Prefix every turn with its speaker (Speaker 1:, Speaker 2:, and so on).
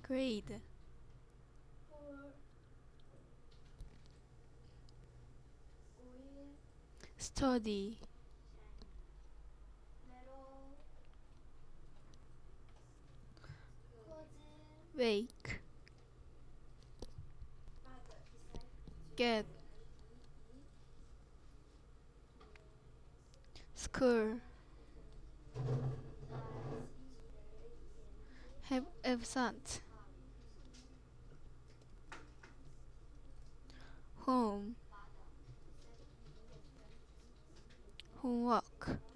Speaker 1: Grade. Study. Wake. Get. School. Have absent. Home. Homework.